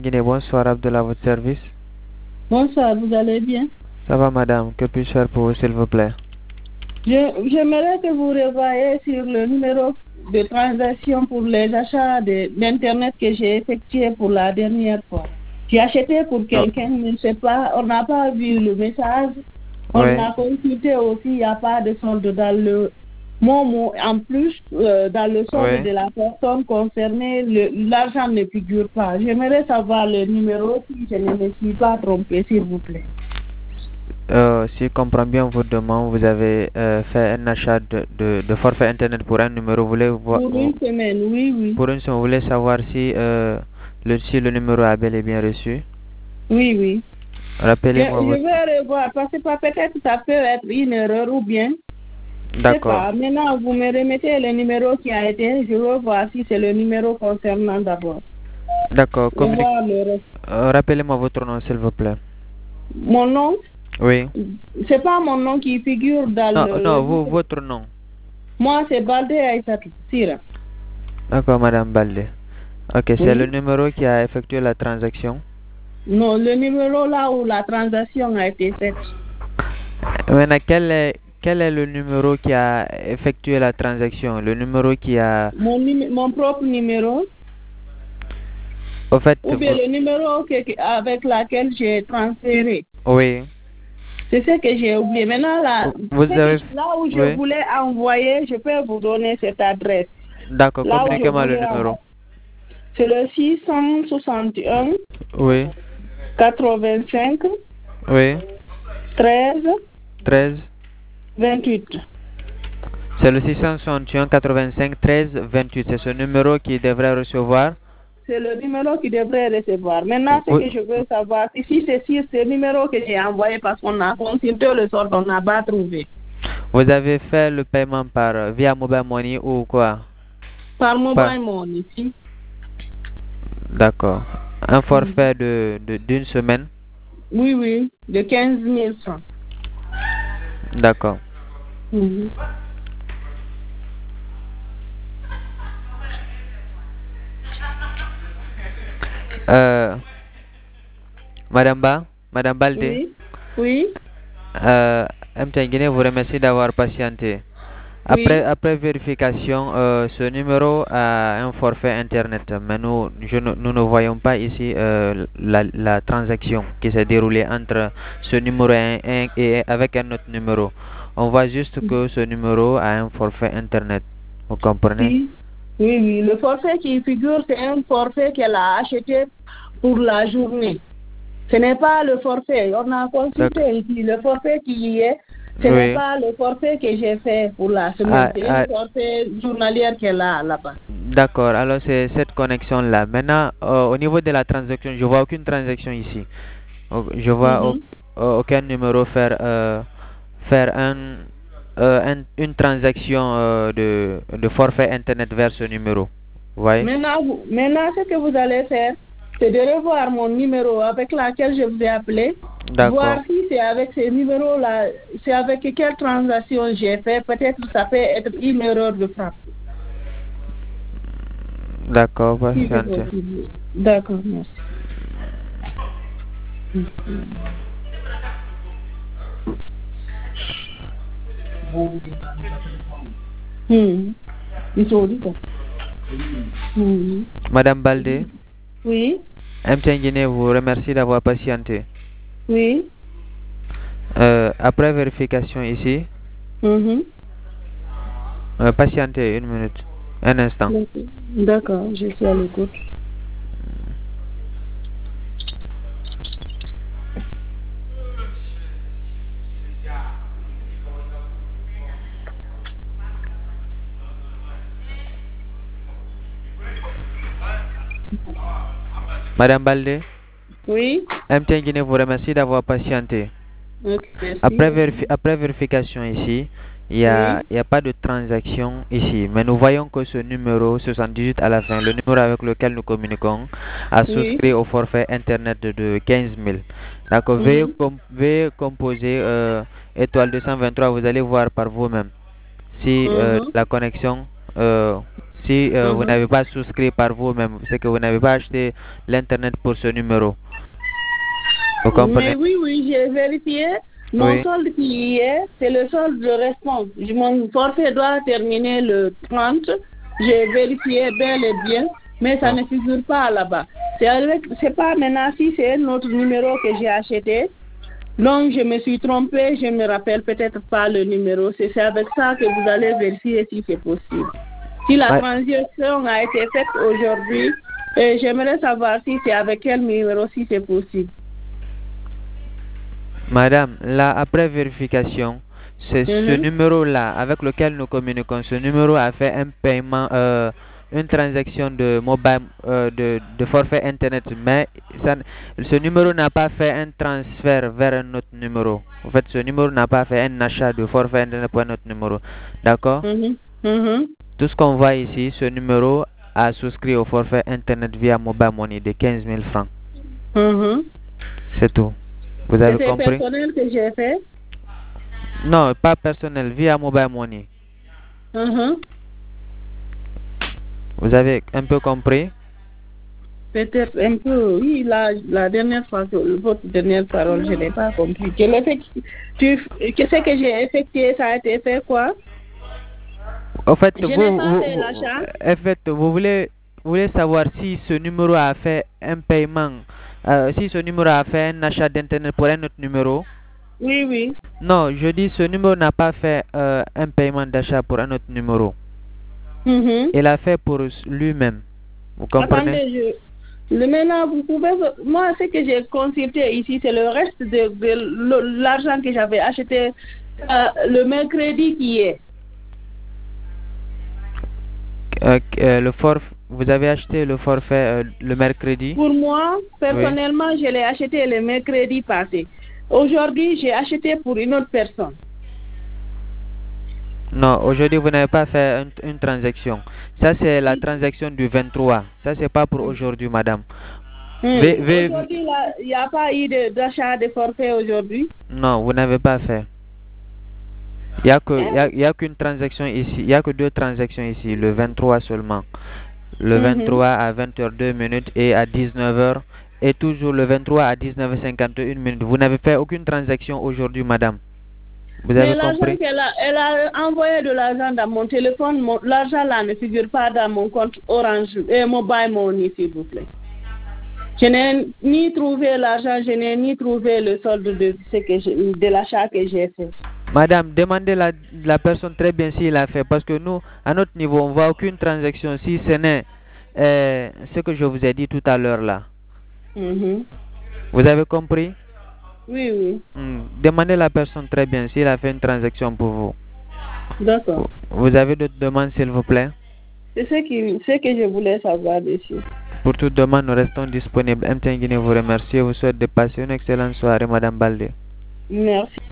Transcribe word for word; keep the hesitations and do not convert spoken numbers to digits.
Guinée, bonsoir, Abdullah, à votre service. Bonsoir, vous allez bien? Ça va, madame. Que puis-je faire pour vous, s'il vous plaît? Je- J'aimerais que vous revoyiez sur le numéro de transaction pour les achats de- d'Internet que j'ai effectué pour la dernière fois. J'ai acheté pour quelqu'un, mais je ne sais pas, on n'a pas vu le message. On Oui. a consulté aussi, il n'y a pas de solde dans le Momo. En plus, euh, dans le solde Oui. de la personne concernée, le- l'argent ne figure pas. J'aimerais savoir le numéro si je ne me suis pas trompé, s'il vous plaît. Euh, si je comprends bien votre demande, vous avez euh, fait un achat de, de, de forfait Internet pour un numéro. Vous voulez voir, Pour une semaine, oui, oui. pour une semaine, vous voulez savoir si, euh, le, si le numéro a bel et bien reçu. Oui, oui. Je, Rappelez-moi je votre... vais revoir parce que pas- peut-être ça peut être une erreur ou bien. Je sais D'accord. pas. Maintenant, vous me remettez le numéro qui a été. Je veux voir si c'est le numéro concernant d'abord. D'accord. Je vais Communique... voir le reste. euh, rappelez-moi votre nom, s'il vous plaît. Mon nom, Oui. c'est pas mon nom qui figure dans Non, le. non, le vous, numéro. votre nom. Moi, c'est Balde Aïssatou Sira. D'accord, madame Balde. Ok, c'est le Oui. numéro qui a effectué la transaction. Non, le numéro là où la transaction a été faite. Maintenant, quel est, quel est le numéro qui a effectué la transaction? Le numéro qui a... Mon, numé- mon propre numéro. Au fait, Ou bien vous... le numéro que, que- avec lequel j'ai transféré. Oui. C'est ce que j'ai oublié. Maintenant, là, Vous ce avez... que- là où je Oui. voulais envoyer, je peux vous donner cette adresse. D'accord, Là où je communiquez-moi le voulais numéro. envoyer. C'est le six cent soixante et un, Oui. quatre-vingt-cinq, Oui. treize, treize. vingt-huit. C'est le six cent soixante et un quatre-vingt-cinq treize vingt-huit. C'est ce numéro qui devrait recevoir. C'est le numéro qui devrait recevoir. Maintenant, ce Oui. que je veux savoir, c'est si c'est sur ce numéro que j'ai envoyé parce qu'on a consulté le sort, on n'a pas trouvé. Vous avez fait le paiement par euh, via mobile money ou quoi? Par Par... mobile money ici. D'accord. Un Mhm. forfait de, de, d'une semaine? Oui, oui, de quinze mille francs. D'accord. Mhm. Euh, Madame Ba, Madame Balde, Oui, oui, euh, M T N Guinée vous remercie d'avoir patienté. Après, oui. après vérification, euh, ce numéro a un forfait Internet, mais nous, je ne- nous ne voyons pas ici euh, la, la transaction qui s'est déroulée entre ce numéro et, un- et avec un autre numéro. On voit juste que ce numéro a un forfait Internet. Vous comprenez? Oui, oui, oui. Le forfait qui figure, c'est un forfait qu'elle a acheté pour la journée. Ce n'est pas le forfait. On a D'accord. consulté ici. Le forfait qui y est, ce n'est Oui. pas le forfait que j'ai fait pour la semaine. Ah, C'est un ah, forfait journalier qu'elle a là-bas. d'accord, alors c'est cette connexion-là. Maintenant, euh, au niveau de la transaction, je vois aucune transaction ici. Au- Je vois au- Mhm. au- aucun numéro faire euh, faire un, euh, un- une transaction euh, de, de forfait internet vers ce numéro. Vous voyez? Maintenant, vous- maintenant, ce que vous allez faire, c'est de revoir mon numéro avec lequel je vous ai appelé, voir D'accord, si c'est avec ce numéro-là, c'est avec quelle transaction j'ai fait. Peut-être ça peut être une erreur de frappe. d'accord, Si c'est patientez. possible. D'accord, merci. Hmm. Ils sont dit ça. Hmm. Madame Balde, Oui, M T N Guinée vous remercie d'avoir patienté. oui. Euh, après vérification ici, Mhm. euh, patientez une minute, un instant. D'accord, je suis à l'écoute. Madame Balde, Oui, M T N Guinée vous remercie d'avoir patienté. ok, merci. Après, vérifi- après vérification ici, il n'y a, Oui, il y a pas de transaction ici. Mais nous voyons que ce numéro soixante-dix-huit à la fin, le numéro avec lequel nous communiquons, a oui. souscrit au forfait Internet de, de quinze mille. D'accord. Veuillez, Mhm. com- veuillez composer euh, étoile deux cent vingt-trois. Vous allez voir par vous-même si euh, Mhm. la connexion, euh, Si euh, vous Mhm. n'avez pas souscrit par vous-même, c'est que vous n'avez pas acheté l'Internet pour ce numéro. Vous Mais comprenez? oui, oui, j'ai vérifié. Mon Oui. solde qui y est, c'est le solde restant. Mon forfait doit terminer le trente. J'ai vérifié bel et bien, mais ça Oh. ne figure pas là-bas. C'est avec, c'est pas maintenant si c'est un autre numéro que j'ai acheté. Donc, je me suis trompée, je me rappelle peut-être pas le numéro. C'est c'est avec ça que vous allez vérifier si c'est possible. Si la Ma- transaction a été faite aujourd'hui, euh, j'aimerais savoir si c'est avec quel numéro, si c'est possible. Madame, là, après vérification, c'est ce Mhm. numéro-là avec lequel nous communiquons. Ce numéro a fait un paiement, euh, une transaction de mobile, euh, de, de forfait Internet, mais ça, n- ce numéro n'a pas fait un transfert vers un autre numéro. En fait, ce numéro n'a pas fait un achat de forfait Internet pour un autre numéro. D'accord? Mhm. Mhm. Tout ce qu'on voit ici, ce numéro a souscrit au forfait Internet via Mobile Money de quinze mille francs. Mhm. C'est tout. Vous avez C'était compris? personnel que j'ai fait. Non, pas personnel, via Mobile Money. Mhm. Vous avez un peu compris? Peut-être un peu, oui, la, la dernière fois, que, votre dernière parole, je n'ai pas compris. Que l'effect- tu, que ce que j'ai effectué, ça a été fait quoi? En fait, Je n'ai vous, pas vous, fait vous- l'achat. en fait, vous voulez, vous voulez savoir si ce numéro a fait un paiement, euh, si ce numéro a fait un achat d'internet pour un autre numéro? Oui, oui. Non, je dis ce numéro n'a pas fait euh, un paiement d'achat pour un autre numéro. Mhm. Il a fait pour lui-même. Vous comprenez? Attendez, je, le maintenant, vous pouvez, moi, ce que j'ai consulté ici, c'est le reste de, de le- l'argent que j'avais acheté euh, le mercredi qui est. Euh, euh, le forf, vous avez acheté le forfait euh, le mercredi? Pour moi, Oui. personnellement, je l'ai acheté le mercredi passé. Aujourd'hui, j'ai acheté pour une autre personne. Non, aujourd'hui vous n'avez pas fait un- une transaction. Ça c'est la transaction du vingt-trois. Ça c'est pas pour aujourd'hui, madame. Hmm. Ve- ve- Aujourd'hui, là, il n'y a pas eu de- d'achat de forfait aujourd'hui. non, vous n'avez pas fait. Il y a que, il y a, Hein? il y a qu'une transaction ici. Il y a que deux transactions ici. Le vingt-trois seulement. Le Mhm. vingt-trois à vingt heures deux minutes et à dix-neuf heures. Et toujours le vingt-trois à dix-neuf heures cinquante et une minutes. Vous n'avez fait aucune transaction aujourd'hui, madame. Vous Mais avez l'argent compris? qu'elle a, elle a envoyé de l'argent dans mon téléphone, mon- l'argent là ne figure pas dans mon compte Orange et Mobile Money, s'il vous plaît. Je n'ai ni trouvé l'argent, je n'ai ni trouvé le solde de, ce que je- de l'achat que j'ai fait. Madame, demandez la, la personne très bien s'il a fait. Parce que nous, à notre niveau, on ne voit aucune transaction si ce n'est euh, ce que je vous ai dit tout à l'heure là. Mhm. Vous avez compris? Oui, oui. Hmm, demandez la personne très bien s'il a fait une transaction pour vous. D'accord. Vous avez d'autres demandes, s'il vous plaît? C'est ce, qui, ce que je voulais savoir dessus. Pour toute demande, nous restons disponibles. M T N Guinée vous remercie et vous souhaite de passer une excellente soirée, Madame Baldé. Merci.